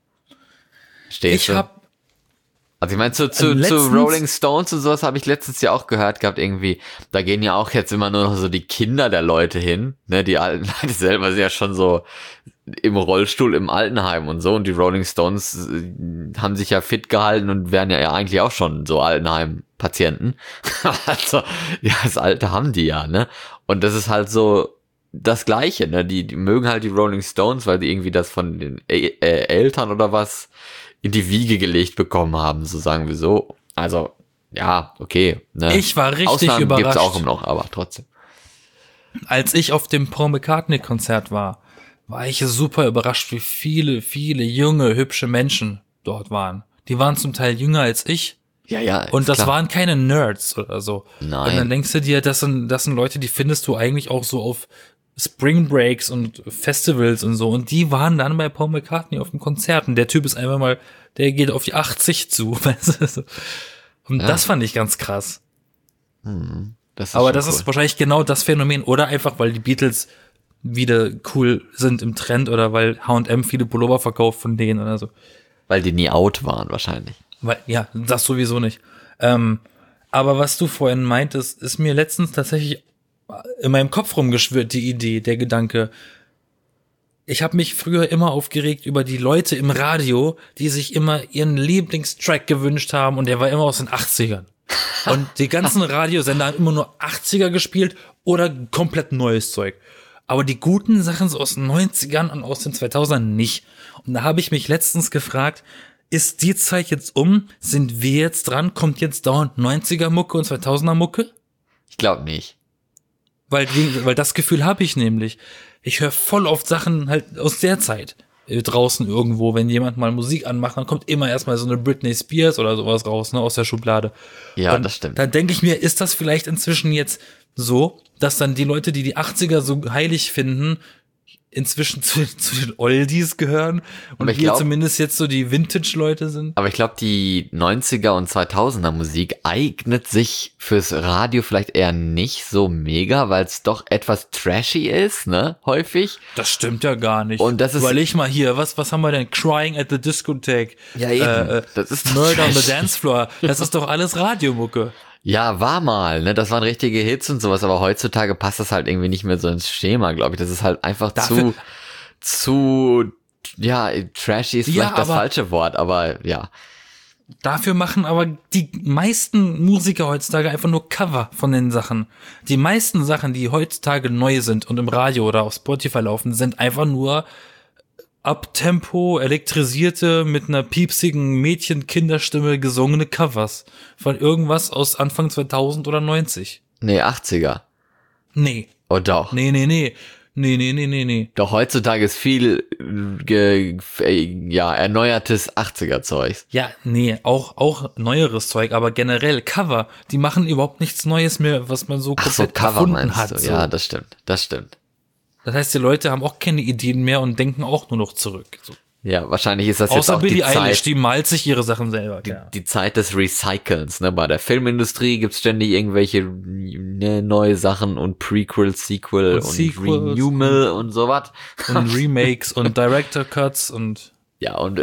Stehst du? Also ich meine, zu Rolling Stones und sowas habe ich letztens ja auch gehört gehabt, irgendwie, da gehen ja auch jetzt immer nur noch so die Kinder der Leute hin, ne, die alten Leute selber sind ja schon so im Rollstuhl im Altenheim und so, und die Rolling Stones haben sich ja fit gehalten und wären ja eigentlich auch schon so Altenheim-Patienten. Also, ja, das Alter haben die ja, ne, und das ist halt so das Gleiche, ne, die mögen halt die Rolling Stones, weil die irgendwie das von den Eltern oder was in die Wiege gelegt bekommen haben, so sagen wir so. Also, ja, okay. Ne? Ich war richtig Ausnahmen überrascht. Gibt's auch noch, aber trotzdem. Als ich auf dem Paul McCartney-Konzert war ich super überrascht, wie viele, viele junge, hübsche Menschen dort waren. Die waren zum Teil jünger als ich. Ja. Und das waren keine Nerds oder so. Nein. Und dann denkst du dir, das sind Leute, die findest du eigentlich auch so auf Spring Breaks und Festivals und so. Und die waren dann bei Paul McCartney auf dem Konzert. Und der Typ ist einfach mal, der geht auf die 80 zu. Weißt du? Und das fand ich ganz krass. Aber das ist wahrscheinlich genau das Phänomen. Oder einfach, weil die Beatles wieder cool sind im Trend oder weil H&M viele Pullover verkauft von denen oder so. Weil die nie out waren wahrscheinlich. Weil, ja, das sowieso nicht. Aber was du vorhin meintest, ist mir letztens tatsächlich in meinem Kopf rumgeschwirrt, die Idee, der Gedanke. Ich habe mich früher immer aufgeregt über die Leute im Radio, die sich immer ihren Lieblingstrack gewünscht haben und der war immer aus den 80ern. Und die ganzen Radiosender haben immer nur 80er gespielt oder komplett neues Zeug. Aber die guten Sachen so aus den 90ern und aus den 2000ern nicht. Und da habe ich mich letztens gefragt, ist die Zeit jetzt um? Sind wir jetzt dran? Kommt jetzt dauernd 90er-Mucke und 2000er-Mucke? Ich glaube nicht. Weil das Gefühl habe ich nämlich. Ich höre voll oft Sachen halt aus der Zeit draußen irgendwo. Wenn jemand mal Musik anmacht, dann kommt immer erstmal so eine Britney Spears oder sowas raus, ne, aus der Schublade. Ja, und das stimmt. Dann denke ich mir, ist das vielleicht inzwischen jetzt so, dass dann die Leute, die 80er so heilig finden, inzwischen zu den Oldies gehören und Aber ich wir glaub- zumindest jetzt so die Vintage-Leute sind. Aber ich glaube, die 90er und 2000er Musik eignet sich fürs Radio vielleicht eher nicht so mega, weil es doch etwas trashy ist, ne, häufig. Das stimmt ja gar nicht. Und das ist- Überleg mal hier, was haben wir denn? Crying at the Discotheque. Ja, eben. Das ist doch Murder on the trash. Dance Floor. Das ist doch alles Radiomucke. Ja, war mal, ne, das waren richtige Hits und sowas, aber heutzutage passt das halt irgendwie nicht mehr so ins Schema, glaube ich. Das ist halt einfach ja, trashy ist Ja, vielleicht das aber- falsche Wort, aber ja. Dafür machen aber die meisten Musiker heutzutage einfach nur Cover von den Sachen. Die meisten Sachen, die heutzutage neu sind und im Radio oder auf Spotify laufen, sind einfach nur Abtempo, elektrisierte, mit einer piepsigen Mädchen-Kinderstimme gesungene Covers von irgendwas aus Anfang 2000 oder 90. Nee, 80er. Nee, Oh doch. nee. Doch heutzutage ist viel erneuertes 80er-Zeugs. Ja, nee, auch neueres Zeug, aber generell Cover, die machen überhaupt nichts Neues mehr, was man so Ach so, komplett Cover erfunden meinst hat. du? So. Ja, das stimmt. Das heißt, die Leute haben auch keine Ideen mehr und denken auch nur noch zurück. So. Ja, wahrlich ist das jetzt Außer auch die Billie Eilish, Zeit, die malt sich ihre Sachen selber. Ja. die Zeit des Recyclens, ne? Bei der Filmindustrie gibt's ständig irgendwelche neue Sachen und Prequel, Sequel und Sequels Renewal und sowas. Und Remakes und Director Cuts und Ja, und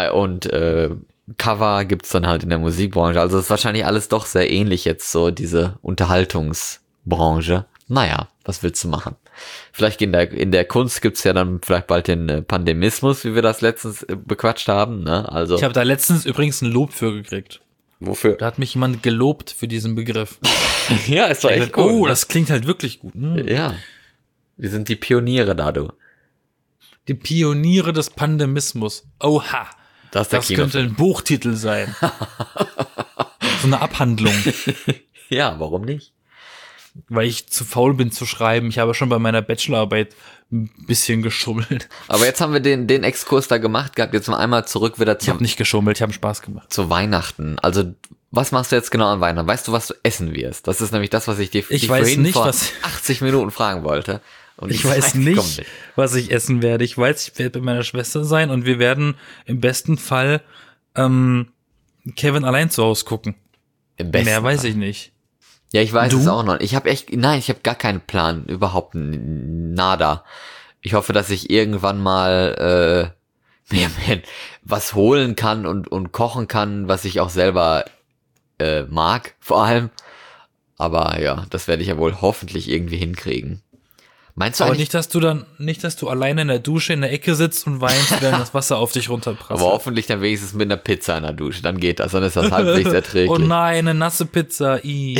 Cover gibt's dann halt in der Musikbranche. Also ist wahrscheinlich alles doch sehr ähnlich jetzt so, diese Unterhaltungsbranche. Naja, was willst du machen? Vielleicht in der Kunst gibt's ja dann vielleicht bald den Pandemismus, wie wir das letztens bequatscht haben, ne? Also, ich habe da letztens übrigens ein Lob für gekriegt. wofür? Da hat mich jemand gelobt für diesen Begriff. Ja, ist doch Er hat echt gesagt, cool. oh, das klingt halt wirklich gut. Ja. Wir sind die Pioniere da, du. Die Pioniere des Pandemismus. Oha. Das ist der Das könnte ein Buchtitel sein. So eine Abhandlung. Ja, warum nicht? Weil ich zu faul bin zu schreiben. Ich habe schon bei meiner Bachelorarbeit ein bisschen geschummelt. Aber jetzt haben wir den Exkurs da gemacht gehabt. Jetzt mal einmal zurück wieder Ich habe nicht geschummelt, ich habe Spaß gemacht. zu Weihnachten. Also, was machst du jetzt genau an Weihnachten? Weißt du, was du essen wirst? Das ist nämlich das, was ich dir Ich dich weiß vorhin nicht, vor was- 80 Minuten fragen wollte. Und Ich die weiß Zeit kommt nicht, was ich essen werde. Ich weiß, ich werde bei meiner Schwester sein und wir werden im besten Fall Kevin allein zu Hause gucken. Im besten Mehr weiß Fall. ich nicht. Ja, ich weiß Du? es auch noch. Ich habe gar keinen Plan. Überhaupt nada. Ich hoffe, dass ich irgendwann mal mir was holen kann und kochen kann, was ich auch selber mag, vor allem. Aber ja, das werde ich ja wohl hoffentlich irgendwie hinkriegen. Meinst du Aber eigentlich? nicht, dass du alleine in der Dusche in der Ecke sitzt und weinst, während das Wasser auf dich runterprasselt. Aber hoffentlich dann wenigstens mit einer Pizza in der Dusche. Dann geht das. Dann ist das halbwegs erträglich. Oh nein, eine nasse Pizza. Ih.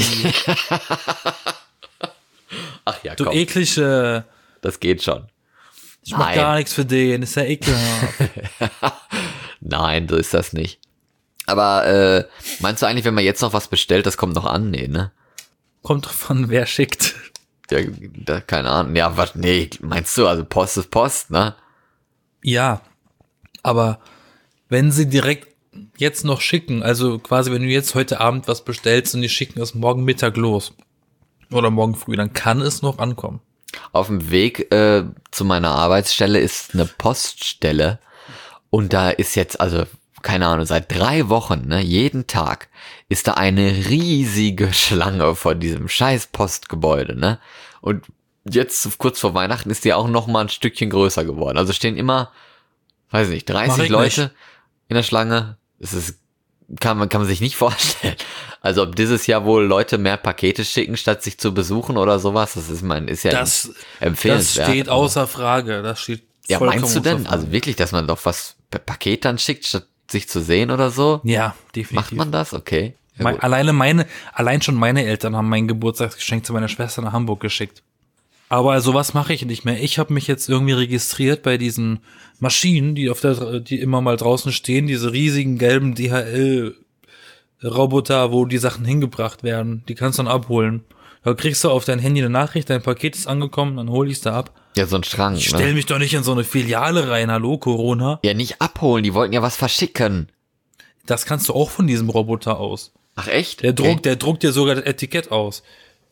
Ach ja, Du komm. eklige. Das geht schon. Ich mach Nein. gar nichts für den. Ist ja ekelhaft. Nein, so ist das nicht. Aber meinst du eigentlich, wenn man jetzt noch was bestellt, das kommt noch an? Nee, ne? Kommt drauf an, wer schickt. Ja, keine Ahnung. Ja, was? Nee, meinst du? Also Post ist Post, ne? Ja, aber wenn sie direkt jetzt noch schicken, also quasi wenn du jetzt heute Abend was bestellst und die schicken es morgen Mittag los oder morgen früh, dann kann es noch ankommen. Auf dem Weg zu meiner Arbeitsstelle ist eine Poststelle und da ist jetzt, also keine Ahnung, seit 3 Wochen, ne, jeden Tag ist da eine riesige Schlange vor diesem scheiß Postgebäude, ne? Und jetzt kurz vor Weihnachten ist die auch noch mal ein Stückchen größer geworden. Also stehen immer, weiß nicht, Mach 30 ich Leute nicht. in der Schlange. Es ist kann man sich nicht vorstellen. Also ob dieses Jahr wohl Leute mehr Pakete schicken, statt sich zu besuchen oder sowas, das ist ja Das empfehlenswert. steht außer Frage. Das steht Ja, vollkommen meinst du außer denn? Frage. Also wirklich, dass man doch was per Paket dann schickt, statt sich zu sehen oder so? Ja, definitiv. Macht man das? Okay. Ja, gut. Allein schon meine Eltern haben mein Geburtstagsgeschenk zu meiner Schwester nach Hamburg geschickt. Aber sowas mache ich nicht mehr. Ich habe mich jetzt irgendwie registriert bei diesen Maschinen, die die immer mal draußen stehen, diese riesigen gelben DHL-Roboter, wo die Sachen hingebracht werden. Die kannst du dann abholen. Da kriegst du auf dein Handy eine Nachricht, dein Paket ist angekommen, dann hol ich's da ab. Ja, so ein Schrank. Ich Ne? stell mich doch nicht in so eine Filiale rein, hallo Corona. Ja, nicht abholen, die wollten ja was verschicken. Das kannst du auch von diesem Roboter aus. Ach echt? Der druckt dir sogar das Etikett aus.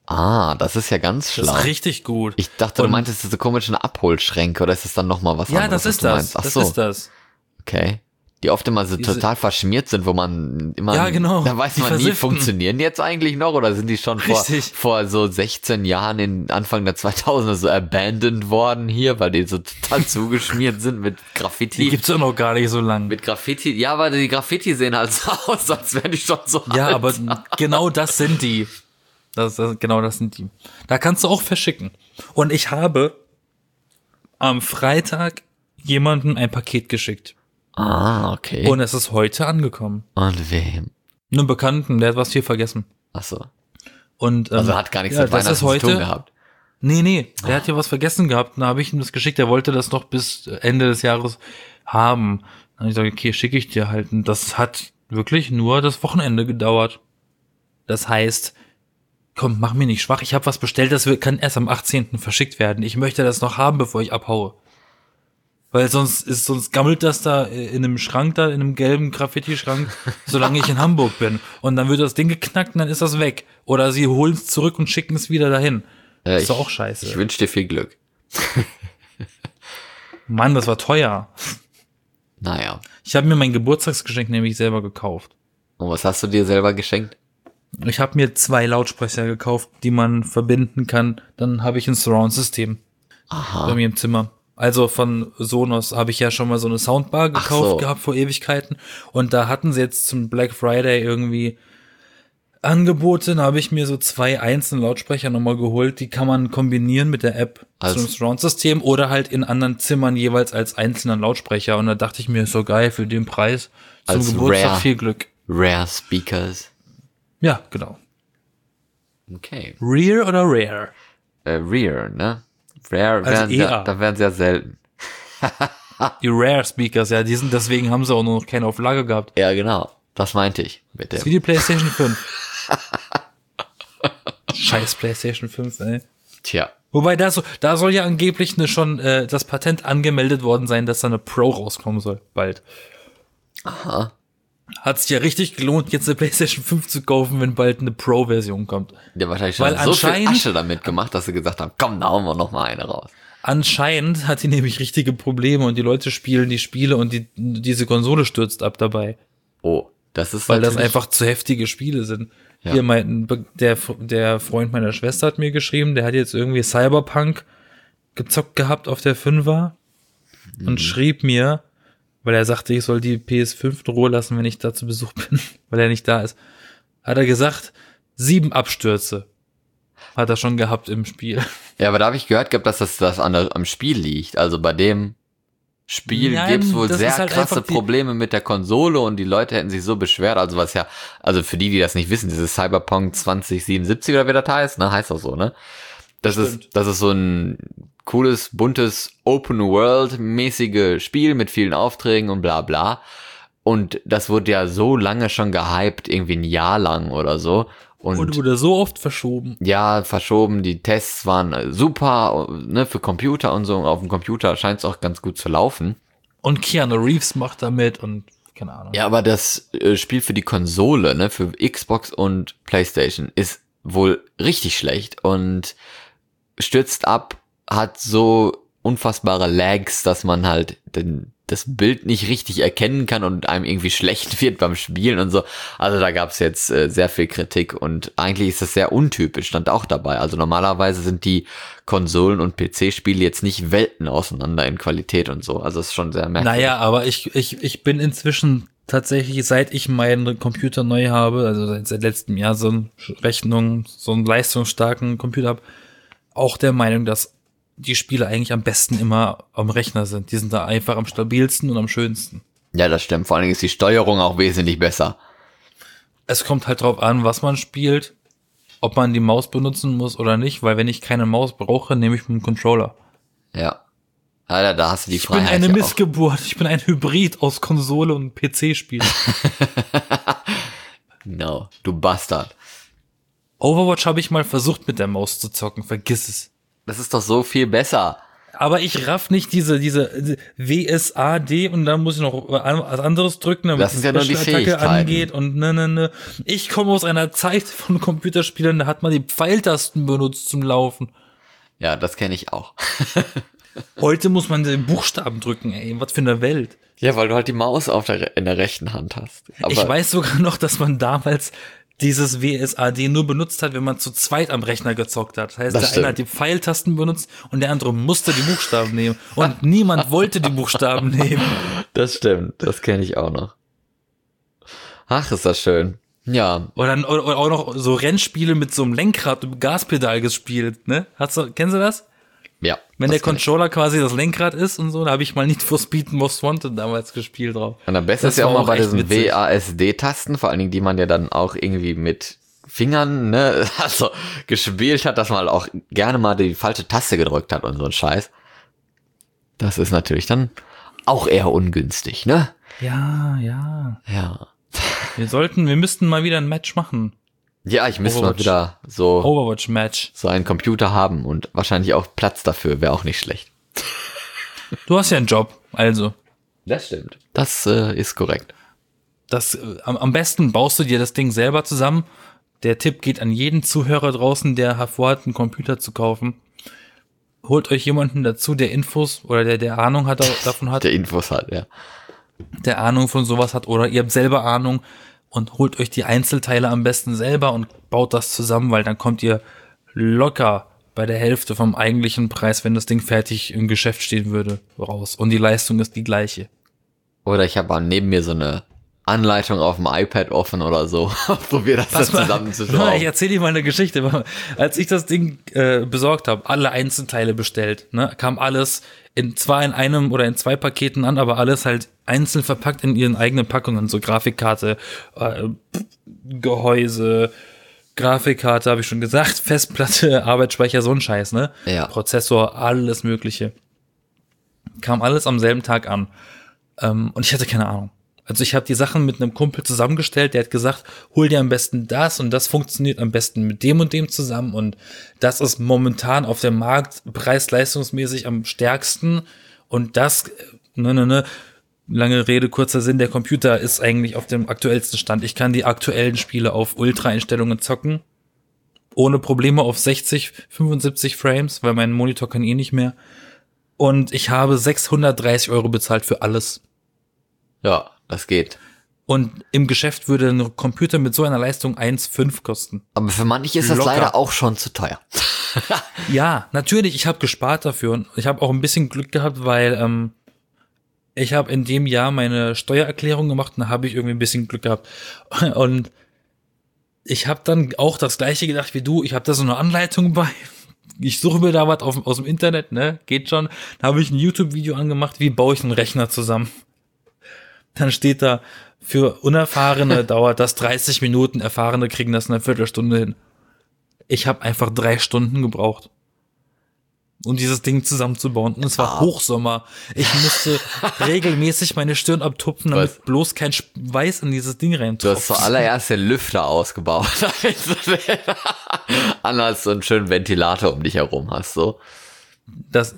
Ah, das ist ja ganz Das schlau. ist richtig gut. Ich dachte, du Und- meintest diese komischen Abholschränke oder ist das dann nochmal was Ja, anderes? das ist was du das. meinst? Ach Das so, ist das. okay. Die oft immer so Diese- total verschmiert sind, wo man immer, Ja, genau, da weiß die man nie, versifften. funktionieren die jetzt eigentlich noch oder sind die schon Richtig. vor so 16 Jahren in Anfang der 2000er so abandoned worden hier, weil die so total zugeschmiert sind mit Die Graffiti. gibt's auch noch gar nicht so lang. Mit Graffiti, ja, aber die Graffiti sehen halt so aus, als wären die schon so Ja, alt. aber genau das sind die. Genau das sind die. Da kannst du auch verschicken. Und ich habe am Freitag jemandem ein Paket geschickt. Ah, okay. Und es ist heute angekommen. Und wem? Einem Bekannten, der hat was hier vergessen. Ach so. Und, Also hat gar nichts ja, mit das Weihnachten ist heute, zu tun gehabt. Nee, der hat hier was vergessen gehabt. Dann habe ich ihm das geschickt. Er wollte das noch bis Ende des Jahres haben. Dann habe ich gesagt, okay, schicke ich dir halt. Und das hat wirklich nur das Wochenende gedauert. Das heißt, komm, mach mir nicht schwach. Ich habe was bestellt, kann erst am 18. verschickt werden. Ich möchte das noch haben, bevor ich abhaue. Weil sonst gammelt das da in einem Schrank da, in einem gelben Graffiti-Schrank, solange ich in Hamburg bin. Und dann wird das Ding geknackt und dann ist das weg. Oder sie holen es zurück und schicken es wieder dahin. Ist doch auch scheiße. Ich wünsche dir viel Glück. Mann, das war teuer. Naja. Ich habe mir mein Geburtstagsgeschenk nämlich selber gekauft. Und was hast du dir selber geschenkt? Ich habe mir 2 Lautsprecher gekauft, die man verbinden kann. Dann habe ich ein Surround-System bei mir im Zimmer. Also von Sonos habe ich ja schon mal so eine Soundbar gekauft so. gehabt vor Ewigkeiten. Und da hatten sie jetzt zum Black Friday irgendwie Angebote. Da habe ich mir so 2 einzelne Lautsprecher nochmal geholt. Die kann man kombinieren mit der App Also- zum Surround-System oder halt in anderen Zimmern jeweils als einzelnen Lautsprecher. Und da dachte ich mir, ist so geil für den Preis. Zum Als Geburtstag Rare. viel Glück. Rare Speakers. Ja, genau. Okay. Rear oder Rare? Rear, ne? Rare Also wären ja, EA. da wären sehr selten. Die Rare Speakers, ja, deswegen haben sie auch nur noch keine auf Lager gehabt. Ja, genau. Das meinte ich mit Das ist wie dem. die PlayStation 5. Scheiß PlayStation 5, ey. Tja. Wobei da soll ja angeblich schon das Patent angemeldet worden sein, dass da eine Pro rauskommen soll, bald. Aha. Hat sich ja richtig gelohnt, jetzt eine PlayStation 5 zu kaufen, wenn bald eine Pro-Version kommt. Der wahrscheinlich schon Weil so viel anscheinend- Asche damit gemacht, dass sie gesagt haben, komm, da hauen wir noch mal eine raus. Anscheinend hat die nämlich richtige Probleme und die Leute spielen die Spiele und diese Konsole stürzt ab dabei. Oh, das ist Weil das natürlich- einfach zu heftige Spiele sind. Ja. Hier der Freund meiner Schwester hat mir geschrieben, der hat jetzt irgendwie Cyberpunk gezockt gehabt auf der 5er und schrieb mir, weil er sagte, ich soll die PS5 in Ruhe lassen, wenn ich da zu Besuch bin, weil er nicht da ist, hat er gesagt, 7 Abstürze hat er schon gehabt im Spiel. Ja, aber da habe ich gehört gehabt, dass das am Spiel liegt. Also bei dem Spiel Nein, gibt's wohl das sehr ist halt krasse einfach Probleme mit der Konsole und die Leute hätten sich so beschwert. Also was ja, also für die das nicht wissen, dieses Cyberpunk 2077 oder wie das heißt, ne, heißt auch so, ne? Das ist so ein cooles, buntes, Open-World-mäßige Spiel mit vielen Aufträgen und bla bla. Und das wurde ja so lange schon gehypt, irgendwie ein Jahr lang oder so. Und wurde so oft verschoben. Ja, verschoben, die Tests waren super, ne, für Computer und so. Auf dem Computer scheint es auch ganz gut zu laufen. Und Keanu Reeves macht da mit und keine Ahnung. Ja, aber das Spiel für die Konsole, ne, für Xbox und PlayStation ist wohl richtig schlecht und stürzt ab, hat so unfassbare Lags, dass man halt das Bild nicht richtig erkennen kann und einem irgendwie schlecht wird beim Spielen und so. Also da gab's jetzt sehr viel Kritik und eigentlich ist das sehr untypisch, stand auch dabei. Also normalerweise sind die Konsolen- und PC-Spiele jetzt nicht Welten auseinander in Qualität und so. Also es ist schon sehr merkwürdig. Naja, aber ich bin inzwischen tatsächlich, seit ich meinen Computer neu habe, also seit letztem Jahr so einen leistungsstarken Computer habe, auch der Meinung, dass die Spiele eigentlich am besten immer am Rechner sind. Die sind da einfach am stabilsten und am schönsten. Ja, das stimmt. Vor allen Dingen ist die Steuerung auch wesentlich besser. Es kommt halt drauf an, was man spielt, ob man die Maus benutzen muss oder nicht, weil wenn ich keine Maus brauche, nehme ich einen Controller. Ja. Alter, da hast du die Ich bin Freiheit. eine ja auch. Missgeburt. Ich bin ein Hybrid aus Konsole und PC-Spiel. No, du Bastard. Overwatch habe ich mal versucht mit der Maus zu zocken. Vergiss es. Das ist doch so viel besser. Aber ich raff nicht diese WSAD und dann muss ich noch was anderes drücken, damit Das ist ja nur die Fähigkeiten. angeht und ne. Ich komme aus einer Zeit von Computerspielen, da hat man die Pfeiltasten benutzt zum Laufen. Ja, das kenne ich auch. Heute muss man den Buchstaben drücken, ey, was für eine Welt. Ja, weil du halt die Maus in der rechten Hand hast. Aber Ich weiß sogar noch, dass man damals dieses WSAD nur benutzt hat, wenn man zu zweit am Rechner gezockt hat. Das heißt, Das der stimmt. eine hat die Pfeiltasten benutzt und der andere musste die Buchstaben nehmen. Und niemand wollte die Buchstaben nehmen. das stimmt, das kenne ich auch noch. Ach, ist das schön. Ja, Oder auch noch so Rennspiele mit so einem Lenkrad und Gaspedal gespielt, ne? Kennst du das? ja. Wenn das der kenn ich. Controller quasi das Lenkrad ist und so, da habe ich mal Need for Speed Most Wanted damals gespielt drauf. Und am besten Das ist ja war auch mal auch bei echt diesen witzig. WASD-Tasten, vor allen Dingen, die man ja dann auch irgendwie mit Fingern, ne, also gespielt hat, dass man auch gerne mal die falsche Taste gedrückt hat und so ein Scheiß. Das ist natürlich dann auch eher ungünstig, ne? Ja. Ja. Wir müssten mal wieder ein Match machen. Ja, ich müsste mal Overwatch. wieder so Overwatch-Match. einen Computer haben und wahrscheinlich auch Platz dafür, wäre auch nicht schlecht. Du hast ja einen Job, also. Das stimmt. Das ist korrekt. Am besten baust du dir das Ding selber zusammen. Der Tipp geht an jeden Zuhörer draußen, der vorhat, einen Computer zu kaufen. Holt euch jemanden dazu, der Infos oder der Ahnung davon hat, Der Infos hat, ja. der Ahnung von sowas hat, oder ihr habt selber Ahnung und holt euch die Einzelteile am besten selber und baut das zusammen, weil dann kommt ihr locker bei der Hälfte vom eigentlichen Preis, wenn das Ding fertig im Geschäft stehen würde, raus. Und die Leistung ist die gleiche. Oder ich habe neben mir so eine Anleitung auf dem iPad offen oder so. Probier das dann zusammen zu Ich schauen. erzähle dir mal eine Geschichte. Als ich das Ding besorgt habe, alle Einzelteile bestellt, ne, kam alles zwar in einem oder in 2 Paketen an, aber alles halt einzeln verpackt in ihren eigenen Packungen. So Grafikkarte, Gehäuse, Grafikkarte, habe ich schon gesagt, Festplatte, Arbeitsspeicher, so ein Scheiß, ne? Ja. Prozessor, alles Mögliche. Kam alles am selben Tag an. Und ich hatte keine Ahnung. Also ich habe die Sachen mit einem Kumpel zusammengestellt, der hat gesagt, hol dir am besten das und das funktioniert am besten mit dem und dem zusammen und das ist momentan auf dem Markt preis-leistungsmäßig am stärksten und das, lange Rede, kurzer Sinn, der Computer ist eigentlich auf dem aktuellsten Stand. Ich kann die aktuellen Spiele auf Ultra-Einstellungen zocken, ohne Probleme auf 60, 75 Frames, weil mein Monitor kann eh nicht mehr. Und ich habe 630 € bezahlt für alles. Ja, das geht. Und im Geschäft würde ein Computer mit so einer Leistung 1,5 kosten. Aber für manche ist das Locker. leider auch schon zu teuer. Ja, natürlich, ich habe gespart dafür und ich habe auch ein bisschen Glück gehabt, weil ich habe in dem Jahr meine Steuererklärung gemacht und da habe ich irgendwie ein bisschen Glück gehabt. Und ich habe dann auch das Gleiche gedacht wie du. Ich habe da so eine Anleitung bei. Ich suche mir da was aus dem Internet, ne? Geht schon. Da habe ich ein YouTube-Video angemacht, wie baue ich einen Rechner zusammen. Dann steht da, für Unerfahrene dauert das 30 Minuten, Erfahrene kriegen das in einer Viertelstunde hin. Ich habe einfach 3 Stunden gebraucht, um dieses Ding zusammenzubauen. Und es war Hochsommer. Ich musste regelmäßig meine Stirn abtupfen, damit bloß kein Schweiß in dieses Ding Du reintropft. hast zuallererst den Lüfter ausgebaut. Anders so einen schönen Ventilator um dich herum hast, so. Das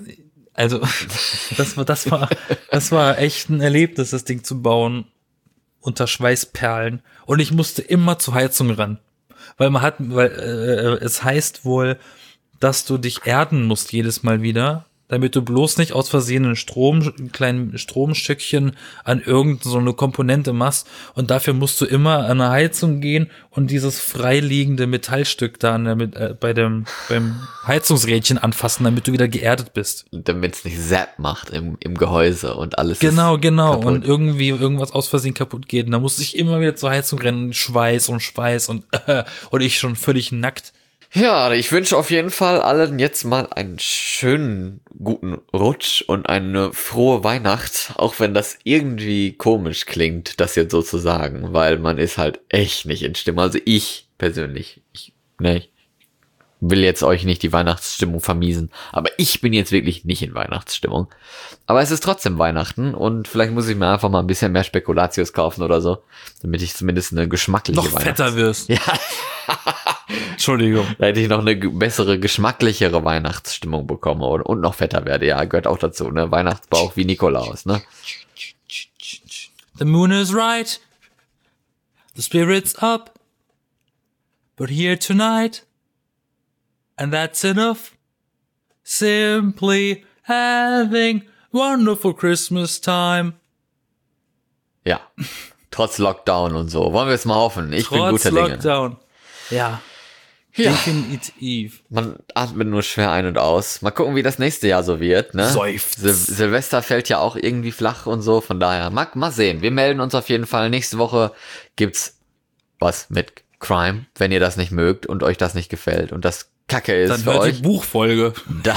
war echt ein Erlebnis, das Ding zu bauen unter Schweißperlen. Und ich musste immer zur Heizung ran. Weil es heißt wohl, dass du dich erden musst jedes Mal wieder, damit du bloß nicht aus Versehen ein kleines Stromstückchen an irgendeine so eine Komponente machst. Und dafür musst du immer an eine Heizung gehen und dieses freiliegende Metallstück da beim Heizungsrädchen anfassen, damit du wieder geerdet bist. Damit es nicht Zap macht im Gehäuse und alles. Genau. ist kaputt. Und irgendwie irgendwas aus Versehen kaputt geht. Und da musste ich immer wieder zur Heizung rennen, Schweiß und ich schon völlig nackt. Ja, ich wünsche auf jeden Fall allen jetzt mal einen schönen, guten Rutsch und eine frohe Weihnacht, auch wenn das irgendwie komisch klingt, das jetzt so zu sagen, weil man ist halt echt nicht in Stimmung. Also ich persönlich, ich will jetzt euch nicht die Weihnachtsstimmung vermiesen, aber ich bin jetzt wirklich nicht in Weihnachtsstimmung. Aber es ist trotzdem Weihnachten und vielleicht muss ich mir einfach mal ein bisschen mehr Spekulatius kaufen oder so, damit ich zumindest eine geschmackliche Noch fetter wirst. Ja. Entschuldigung. Da hätte ich noch eine bessere, geschmacklichere Weihnachtsstimmung bekommen und noch fetter werde. Ja, gehört auch dazu, ne? Weihnachtsbauch wie Nikolaus, ne? The moon is right. The spirit's up. But here tonight. And that's enough. Simply having wonderful Christmas time. Ja. Trotz Lockdown und so. Wollen wir es mal hoffen. Ich bin guter Dinge. Lockdown. Ja. Ja. Definitiv. Man atmet nur schwer ein und aus. Mal gucken, wie das nächste Jahr so wird, ne? Seufzt. Silvester fällt ja auch irgendwie flach und so. Von daher, mal sehen. Wir melden uns auf jeden Fall. Nächste Woche gibt's was mit Crime, wenn ihr das nicht mögt und euch das nicht gefällt und das Kacke ist Dann für hört euch. die Buchfolge.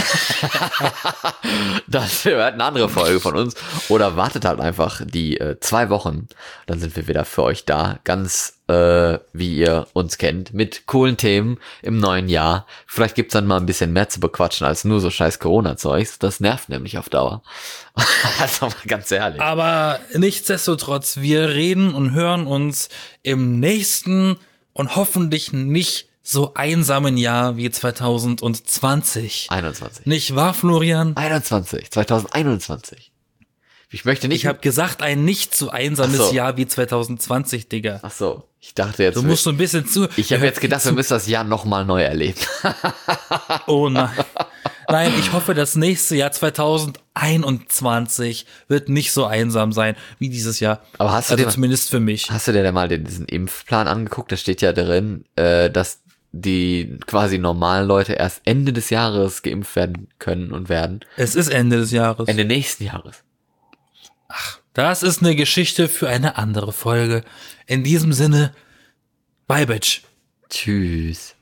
Das hört eine andere Folge von uns. Oder wartet halt einfach die 2 Wochen. Dann sind wir wieder für euch da. Ganz wie ihr uns kennt. Mit coolen Themen im neuen Jahr. Vielleicht gibt's dann mal ein bisschen mehr zu bequatschen als nur so scheiß Corona-Zeugs. Das nervt nämlich auf Dauer. Also mal ganz ehrlich. Aber nichtsdestotrotz, wir reden und hören uns im nächsten und hoffentlich nicht so einsamen Jahr wie 2020. 21. Nicht wahr, Florian? 2021. Ich möchte nicht. Ich habe gesagt, ein nicht so einsames Ach so. Jahr wie 2020, Digga. Ach so. Ich dachte jetzt. Du musst so ein bisschen zu. Ich habe jetzt gedacht, wir müssen das Jahr nochmal neu erleben. Oh nein. Nein, ich hoffe, das nächste Jahr 2021 wird nicht so einsam sein wie dieses Jahr. Aber hast du also dir zumindest für mich. Hast du dir denn mal diesen Impfplan angeguckt? Da steht ja drin, dass die quasi normalen Leute erst Ende des Jahres geimpft werden können und werden. Es ist Ende des Jahres. Ende nächsten Jahres. Das ist eine Geschichte für eine andere Folge. In diesem Sinne, bye, Bitch. Tschüss.